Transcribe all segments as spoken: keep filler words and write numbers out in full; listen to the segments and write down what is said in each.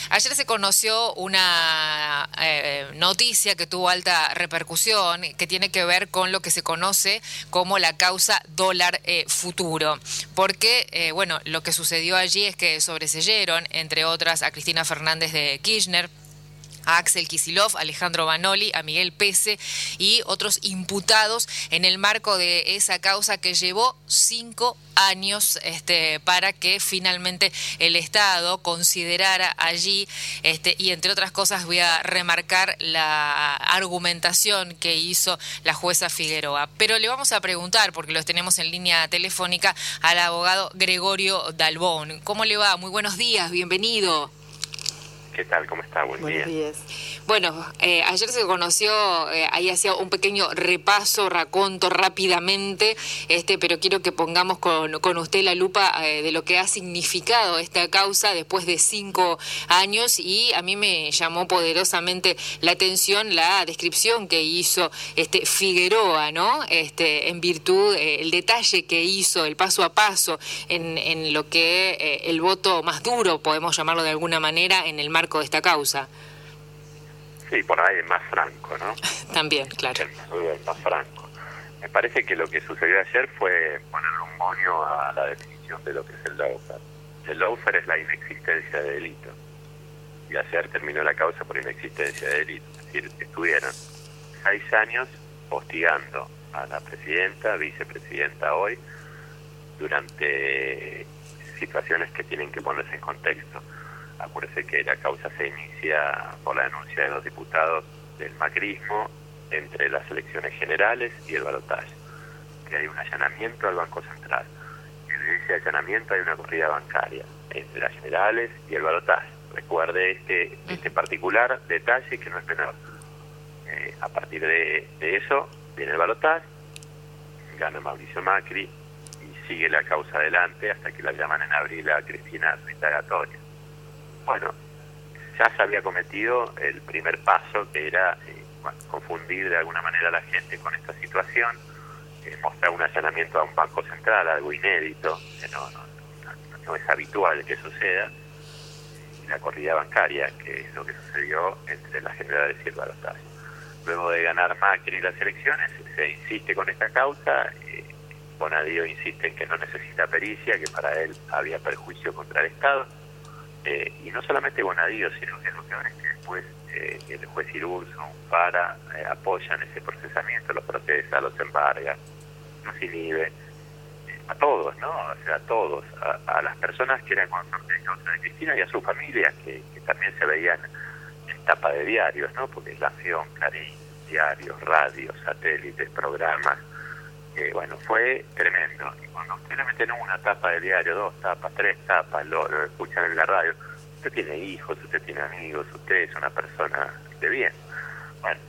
Ayer se conoció una eh, noticia que tuvo alta repercusión, que tiene que ver con lo que se conoce como la causa dólar eh, futuro. Porque, eh, bueno, lo que sucedió allí es que sobreseyeron, entre otras, a Cristina Fernández de Kirchner, a Axel Kicillof, Alejandro Banoli, a Miguel Pese y otros imputados en el marco de esa causa que llevó cinco años este, para que finalmente el Estado considerara allí, este, y entre otras cosas voy a remarcar la argumentación que hizo la jueza Figueroa. Pero le vamos a preguntar, porque los tenemos en línea telefónica, al abogado Gregorio Dalbón. ¿Cómo le va? Muy buenos días, bienvenido. ¿Qué tal? ¿Cómo está? Buen Buenos día. días. Bueno, eh, ayer se conoció, eh, ahí hacía un pequeño repaso, raconto rápidamente, este, pero quiero que pongamos con, con usted la lupa eh, de lo que ha significado esta causa después de cinco años, y a mí me llamó poderosamente la atención la descripción que hizo este Figueroa, ¿no? Este, en virtud, eh, el detalle que hizo, el paso a paso en, en lo que eh, el voto más duro, podemos llamarlo de alguna manera, en el marco de esta causa. Sí, por ahí es más franco, ¿no? También, claro. Es más franco. Me parece que lo que sucedió ayer fue ponerle un moño a la definición de lo que es el lawfare. El lawfare es la inexistencia de delito. Y ayer terminó la causa por inexistencia de delito. Es decir, estuvieron seis años hostigando a la presidenta, vicepresidenta hoy, durante situaciones que tienen que ponerse en contexto. Acuérdese que la causa se inicia por la denuncia de los diputados del macrismo entre las elecciones generales y el balotaje, que hay un allanamiento al Banco Central. En ese allanamiento hay una corrida bancaria entre las generales y el balotaje. Recuerde este, este particular detalle que no es menor. Eh, a partir de, de eso viene el balotaje, gana Mauricio Macri y sigue la causa adelante hasta que la llaman en abril a Cristina Rita-Gatoria. Bueno, ya se había cometido el primer paso, que era eh, bueno, confundir de alguna manera a la gente con esta situación, eh, mostrar un allanamiento a un banco central, algo inédito, que no, no, no, no es habitual que suceda, y la corrida bancaria, que es lo que sucedió entre las generales y el balotaje. Luego de ganar Macri las elecciones, se insiste con esta causa, eh, Bonadío insiste en que no necesita pericia, que para él había perjuicio contra el Estado. Eh, y no solamente Bonadío, sino que lo peor es que después eh, el juez Irurso, Fara, eh, apoyan ese procesamiento, los procesa, los embarga, los inhibe, eh, a todos, ¿no? O sea, a todos, a, a las personas que eran consortes de causa de Cristina y a sus familias, que, que también se veían en tapa de diarios, ¿no? Porque La Nación, Clarín, diarios, radios, satélites, programas, eh, bueno, fue tremendo. Y cuando usted le meten una tapa de diario, dos tapas, tres tapas, lo, lo escuchan en la radio, usted tiene hijos, usted tiene amigos, usted es una persona de bien. Bueno,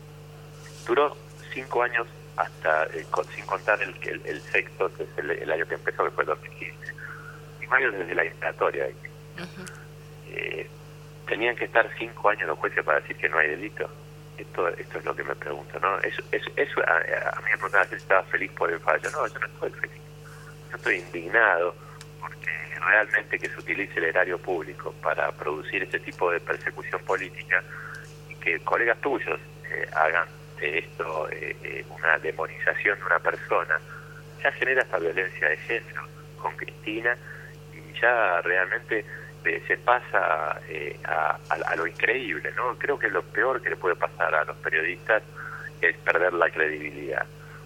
duró cinco años hasta, eh, con, sin contar el, el, el sexto, que es el, el año que empezó, que fue el dos mil quince. Cinco años desde la instatoria. Uh-huh. Eh, tenían que estar cinco años los jueces para decir que no hay delito. Esto, esto es lo que me pregunto, ¿no? Eso, eso, eso a, a mí me preguntaban si estaba feliz por el fallo. No, yo no estoy feliz. Yo estoy indignado porque realmente que se utilice el erario público para producir este tipo de persecución política y que colegas tuyos eh, hagan de esto eh, eh, una demonización de una persona, ya genera esta violencia de género con Cristina y ya realmente se pasa eh, a, a, a lo increíble, ¿no? Creo que lo peor que le puede pasar a los periodistas es perder la credibilidad.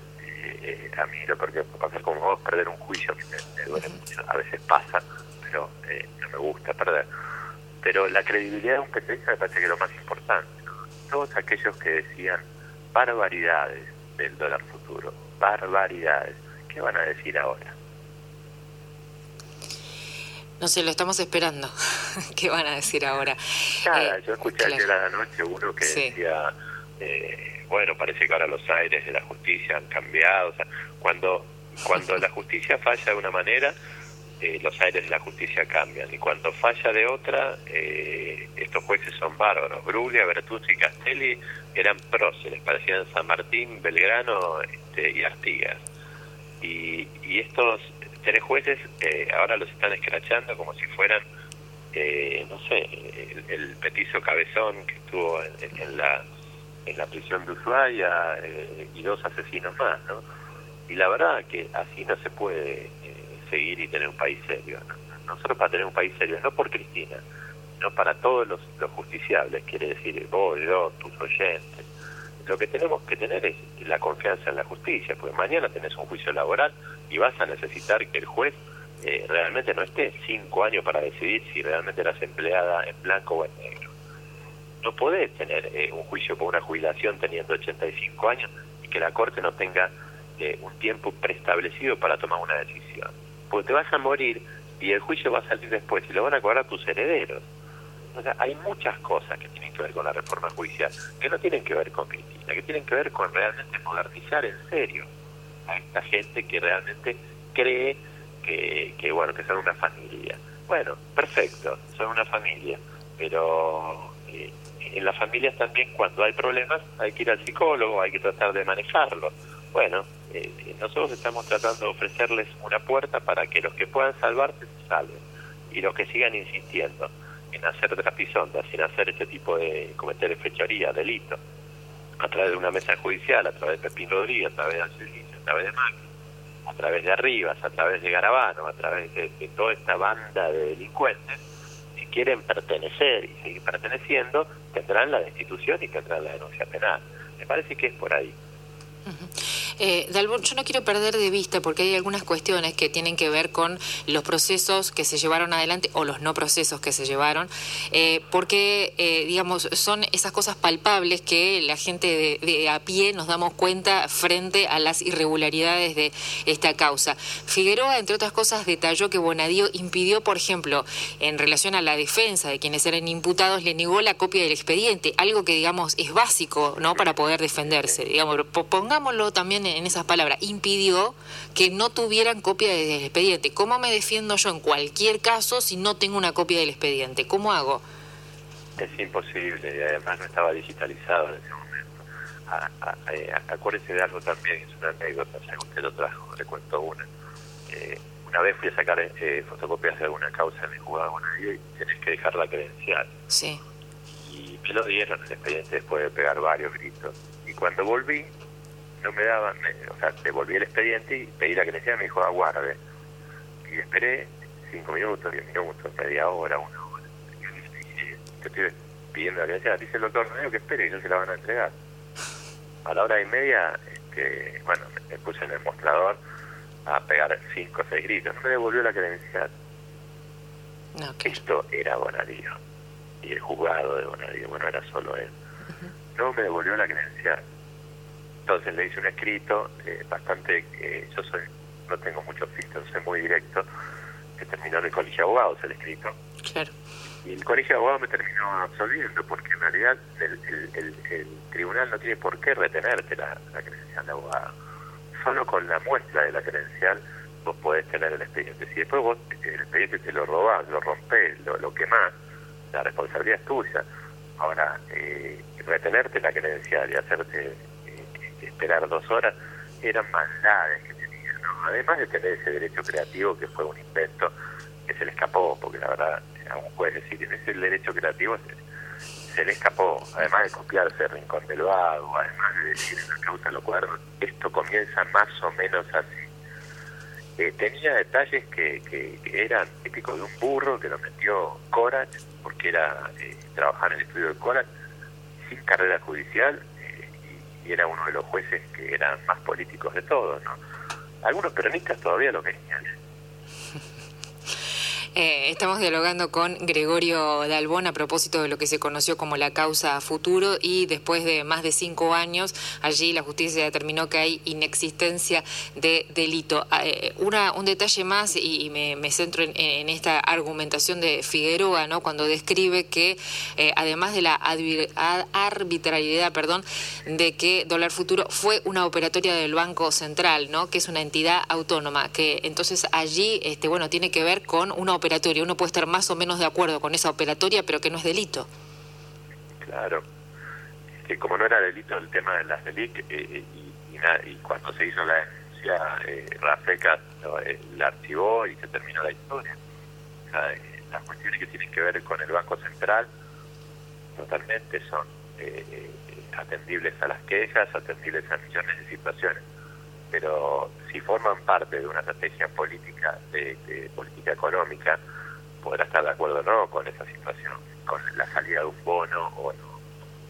Eh, eh, a mí lo peor que puede pasar como vos, perder un juicio, que me, me duele mucho, a veces pasa, pero eh, no me gusta perder. Pero la credibilidad de un periodista me parece que es lo más importante, ¿no? Todos aquellos que decían barbaridades del dólar futuro, barbaridades, ¿qué van a decir ahora? No sé, lo estamos esperando. ¿Qué van a decir ahora? Nada, eh, yo escuché claro. ayer a la noche uno que sí. decía, eh, bueno, parece que ahora los aires de la justicia han cambiado. O sea, cuando cuando la justicia falla de una manera, eh, los aires de la justicia cambian. Y cuando falla de otra, eh, estos jueces son bárbaros. Bruglia, Bertuzzi y Castelli eran próceres, parecían San Martín, Belgrano este, y Artigas. Y, y estos tres jueces eh, ahora los están escrachando como si fueran eh, no sé, el, el petizo Cabezón que estuvo en, en, en la en la prisión de Ushuaia eh, y dos asesinos más, ¿no? Y la verdad que así no se puede eh, seguir y tener un país serio, ¿no? Nosotros para tener un país serio, no por Cristina, sino para todos los, los justiciables, quiere decir vos, yo, tus oyentes, lo que tenemos que tener es la confianza en la justicia, porque mañana tenés un juicio laboral y vas a necesitar que el juez eh, realmente no esté cinco años para decidir si realmente eras empleada en blanco o en negro. No podés tener eh, un juicio por una jubilación teniendo ochenta y cinco años y que la Corte no tenga eh, un tiempo preestablecido para tomar una decisión. Porque te vas a morir y el juicio va a salir después y lo van a cobrar tus herederos. O sea, hay muchas cosas que tienen que ver con la reforma judicial, que no tienen que ver con Cristina, que tienen que ver con realmente modernizar en serio a esta gente que realmente cree que, que bueno, que son una familia. Bueno, perfecto, son una familia, pero eh, en las familias también cuando hay problemas hay que ir al psicólogo, hay que tratar de manejarlo. Bueno, eh, nosotros estamos tratando de ofrecerles una puerta para que los que puedan salvarse se salven y los que sigan insistiendo en hacer trapisondas, sin hacer este tipo de cometer fechoría, delito, a través de una mesa judicial, a través de Pepín Rodríguez, a través de Angelini, a través de Macri, a través de Arribas, a través de Garabano, a través de, de toda esta banda de delincuentes, si quieren pertenecer y seguir perteneciendo, tendrán la destitución y tendrán la denuncia penal. Me parece que es por ahí. Uh-huh. Eh, Dalbón, yo no quiero perder de vista porque hay algunas cuestiones que tienen que ver con los procesos que se llevaron adelante o los no procesos que se llevaron, eh, porque, eh, digamos, son esas cosas palpables que la gente de, de a pie nos damos cuenta frente a las irregularidades de esta causa. Figueroa, entre otras cosas, detalló que Bonadío impidió, por ejemplo, en relación a la defensa de quienes eran imputados, le negó la copia del expediente, algo que, digamos, es básico, ¿no?, para poder defenderse. Digamos, pongámoslo también en esas palabras, impidió que no tuvieran copia del expediente. ¿Cómo me defiendo yo en cualquier caso si no tengo una copia del expediente? ¿Cómo hago? Es imposible, y además no estaba digitalizado en ese momento. A, a, a, acuérdese de algo también, es una anécdota, ya usted lo trajo, le cuento una. Eh, una vez fui a sacar eh, fotocopias de alguna causa en el juzgado Bonadío y tenés que dejar la credencial. Sí. Y me lo dieron el expediente después de pegar varios gritos. Y cuando volví, no me daban, me, o sea, devolví el expediente y pedí la credencial, me dijo aguarde. Y esperé cinco minutos, diez minutos, media hora, una hora. Y yo dije, yo estoy pidiendo la credencial, dice el doctor, no, que espere, y no se la van a entregar. A la hora y media, este, bueno, me, me puse en el mostrador a pegar cinco o seis gritos. No me devolvió la credencial. Okay. Esto era Bonadío. Y el juzgado de Bonadío, bueno, era solo él. Uh-huh. No me devolvió la credencial. Entonces le hice un escrito eh, bastante, eh, yo soy no tengo mucho filtro, soy muy directo, que terminó en el Colegio de Abogados el escrito. Claro. Y el Colegio de Abogados me terminó absolviendo, porque en realidad el, el, el, el tribunal no tiene por qué retenerte la, la credencial de abogado. Solo con la muestra de la credencial vos podés tener el expediente. Si después vos el expediente te lo robás, lo rompés, lo, lo quemás, la responsabilidad es tuya. Ahora, eh, retenerte la credencial y hacerte esperar dos horas, eran maldades que tenían, ¿no? Además de tener ese derecho creativo que fue un invento que se le escapó, porque la verdad, aún puedes decir, en ese derecho creativo se, se le escapó, además de copiarse el Rincón del Vago, además de decir en la causa los cuernos, esto comienza más o menos así. Eh, tenía detalles que, que, que eran típicos de un burro que lo metió Corach, porque era eh, trabajar en el estudio de Corach, sin carrera judicial, y era uno de los jueces que eran más políticos de todos, ¿no? Algunos peronistas todavía lo venían. Eh, estamos dialogando con Gregorio Dalbón a propósito de lo que se conoció como la causa Futuro, y después de más de cinco años allí la justicia determinó que hay inexistencia de delito. Eh, una, un detalle más y, y me, me centro en, en esta argumentación de Figueroa, ¿no?, cuando describe que eh, además de la arbitrariedad, perdón, de que Dólar Futuro fue una operatoria del Banco Central, ¿no?, que es una entidad autónoma, que entonces allí, este, bueno, tiene que ver con una operatoria. Uno puede estar más o menos de acuerdo con esa operatoria, pero que no es delito. Claro. Es que como no era delito el tema de las delic, eh, y, y, nada, y cuando se hizo la denuncia, eh, Rafecas eh, la archivó y se terminó la historia. O sea, eh, las cuestiones que tienen que ver con el Banco Central totalmente son eh, atendibles a las quejas, atendibles a millones de situaciones, pero si forman parte de una estrategia política, de, de política económica, podrá estar de acuerdo o no con esa situación, con la salida de un bono o no,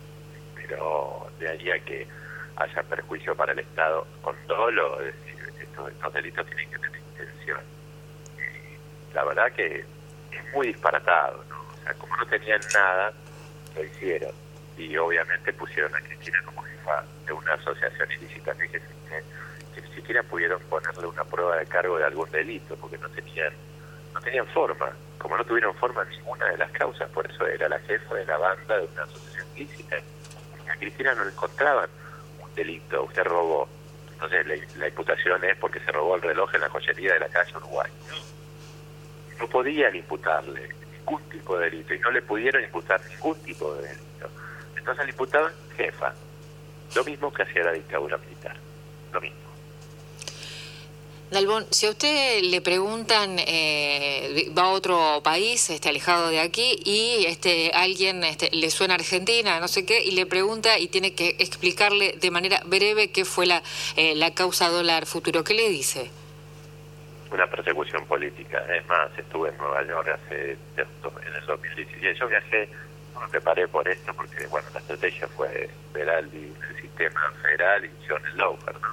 pero de ahí a que haya perjuicio para el Estado con dolo, es decir, estos, estos delitos tienen que tener intención. Eh, la verdad que es muy disparatado, ¿no? O sea, como no tenían nada, lo hicieron, y obviamente pusieron a Cristina como jefa de una asociación ilícita, que, que, que ni siquiera pudieron ponerle una prueba de cargo de algún delito, porque no tenían no tenían forma, como no tuvieron forma ninguna de las causas, por eso era la jefa de la banda de una asociación ilícita. A Cristina no le encontraban un delito, usted robó, entonces la, la imputación es porque se robó el reloj en la joyería de la calle Uruguay. No, no podían imputarle ningún tipo de delito, y no le pudieron imputar ningún tipo de delito. Entonces le imputaban jefa, lo mismo que hacía la dictadura militar, lo mismo. Dalbón, si a usted le preguntan, eh, va a otro país, este, alejado de aquí, y este alguien este, le suena Argentina, no sé qué, y le pregunta y tiene que explicarle de manera breve qué fue la, eh, la causa dólar futuro, ¿qué le dice? Una persecución política. Es más, estuve en Nueva York hace en el dos mil dieciséis. Yo viajé, no me preparé por esto, porque bueno, la estrategia fue Veraldi, el sistema federal, y John Laufer, ¿no?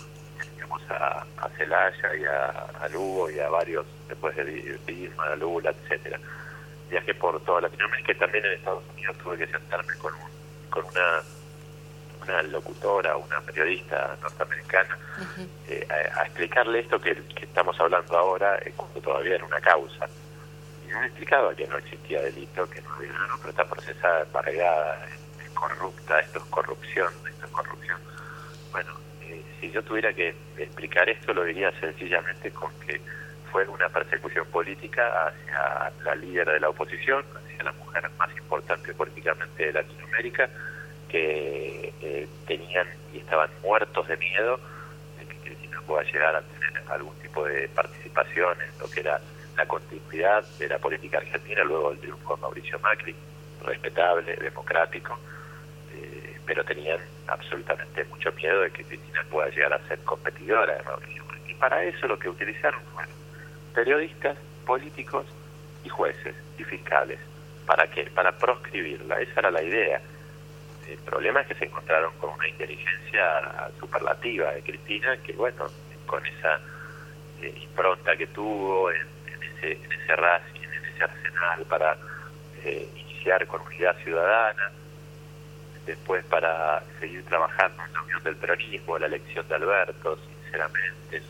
A, a Celaya y a, a Lugo y a varios, después de Irma, a Lula, etcétera. Viajé por toda Latinoamérica, y también en Estados Unidos tuve que sentarme con un, con una una locutora, una periodista norteamericana, uh-huh. eh, a, a explicarle esto que, que estamos hablando ahora, eh, cuando todavía era una causa. Y yo le explicaba que no existía delito, que no había, no, pero está procesada, embargada, es, es corrupta, esto es corrupción, esto es corrupción. Bueno, si yo tuviera que explicar esto, lo diría sencillamente con que fue una persecución política hacia la líder de la oposición, hacia la mujer más importante políticamente de Latinoamérica, que eh, tenían y estaban muertos de miedo de que Cristina pueda llegar a tener algún tipo de participación en lo que era la continuidad de la política argentina luego del triunfo de Mauricio Macri, respetable, democrático, pero tenían absolutamente mucho miedo de que Cristina pueda llegar a ser competidora de Mauricio Macri. Y para eso lo que utilizaron fueron periodistas, políticos y jueces y fiscales. ¿Para qué? Para proscribirla. Esa era la idea. El problema es que se encontraron con una inteligencia superlativa de Cristina, que bueno, con esa eh, impronta que tuvo en, en ese en ese racing, en ese arsenal para eh, iniciar con Unidad Ciudadana, después para seguir trabajando en la unión del peronismo, la elección de Alberto, sinceramente,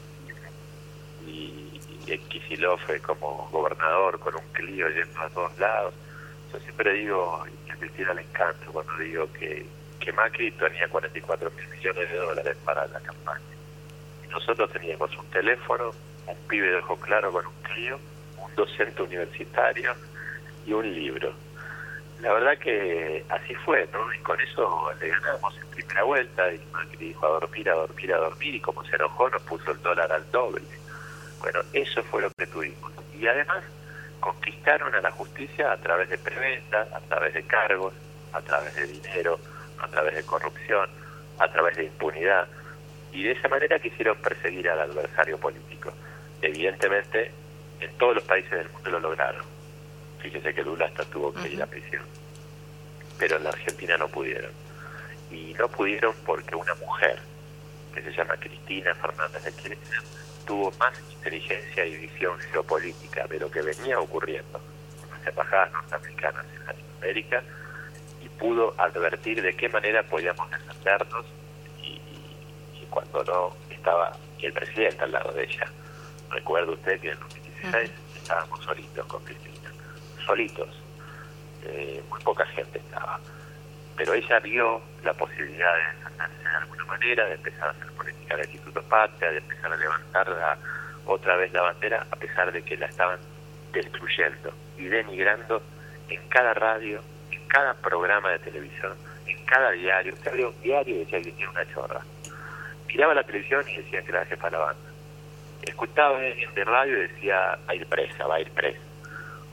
y, y Kicillof como gobernador con un Clio yendo a todos lados. Yo siempre digo, y a Cristina le encanta cuando digo que, que Macri tenía cuarenta y cuatro mil millones de dólares para la campaña. Y nosotros teníamos un teléfono, un pibe de ojo claro con un Clio, un docente universitario y un libro. La verdad que así fue, ¿no? Y con eso le ganamos en primera vuelta, y Macri dijo a dormir, a dormir, a dormir, y como se enojó nos puso el dólar al doble. Bueno, eso fue lo que tuvimos. Y además conquistaron a la justicia a través de preventa, a través de cargos, a través de dinero, a través de corrupción, a través de impunidad. Y de esa manera quisieron perseguir al adversario político. Evidentemente, en todos los países del mundo lo lograron. Fíjese que Lula hasta tuvo que ir a prisión, pero en la Argentina no pudieron. Y no pudieron porque una mujer, que se llama Cristina Fernández de Kirchner, tuvo más inteligencia y visión geopolítica de lo que venía ocurriendo con las embajadas norteamericanas en Latinoamérica, y pudo advertir de qué manera podíamos defendernos, y, y cuando no estaba el presidente al lado de ella. Recuerda usted que en dos mil dieciséis uh-huh. estábamos solitos con Cristina. solitos, eh, muy poca gente estaba, pero ella vio la posibilidad de defenderse de alguna manera, de empezar a hacer política del Instituto Patria, de empezar a levantar la, otra vez la bandera, a pesar de que la estaban destruyendo y denigrando en cada radio, en cada programa de televisión, en cada diario. Usted abrió un diario y decía que tenía una chorra, miraba la televisión y decía que era la jefa de la banda, escuchaba en de radio y decía va a ir presa, va a ir presa. O sea,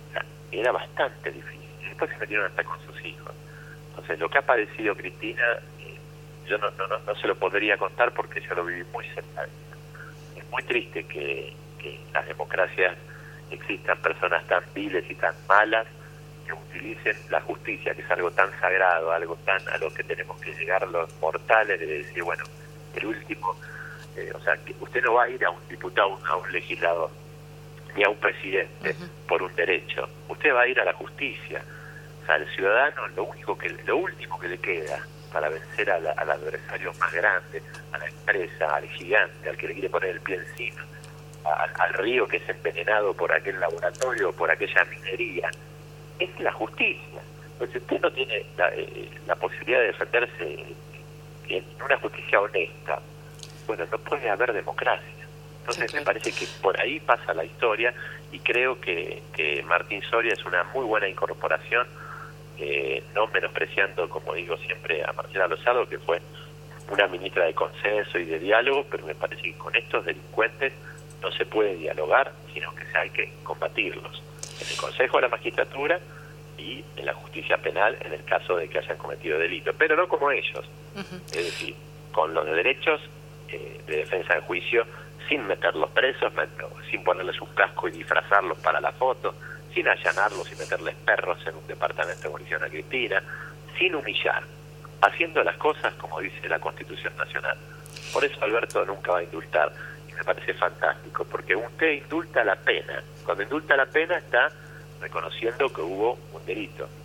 era bastante difícil. Después se metieron hasta con sus hijos. Entonces, lo que ha padecido Cristina, eh, yo no, no, no, no se lo podría contar porque yo lo viví muy cerca de ella. Es muy triste que, que en las democracias existan personas tan viles y tan malas que utilicen la justicia, que es algo tan sagrado, algo tan a lo que tenemos que llegar los mortales, de decir, bueno, el último, eh, o sea, que usted no va a ir a un diputado, a un legislador, ni a un presidente uh-huh. por un derecho, usted va a ir a la justicia. O sea, al ciudadano lo único que, lo último que le queda para vencer a la, al adversario más grande, a la empresa, al gigante, al que le quiere poner el pie encima, a, al río que es envenenado por aquel laboratorio, por aquella minería, es la justicia. Pues si usted no tiene la, eh, la posibilidad de defenderse en una justicia honesta, bueno, no puede haber democracia. Entonces sí, claro. Me parece que por ahí pasa la historia y creo que, que Martín Soria es una muy buena incorporación, eh, no menospreciando, como digo siempre, a Marcela Lozado, que fue una ministra de consenso y de diálogo, pero me parece que con estos delincuentes no se puede dialogar, sino que hay que combatirlos en el Consejo de la Magistratura y en la justicia penal en el caso de que hayan cometido delito, pero no como ellos, uh-huh. es decir, con los derechos eh, de defensa en juicio, sin meterlos presos, sin ponerles un casco y disfrazarlos para la foto, sin allanarlos y meterles perros en un departamento de munición a Cristina, sin humillar, haciendo las cosas como dice la Constitución Nacional. Por eso Alberto nunca va a indultar, y me parece fantástico, porque usted indulta la pena. Cuando indulta la pena está reconociendo que hubo un delito.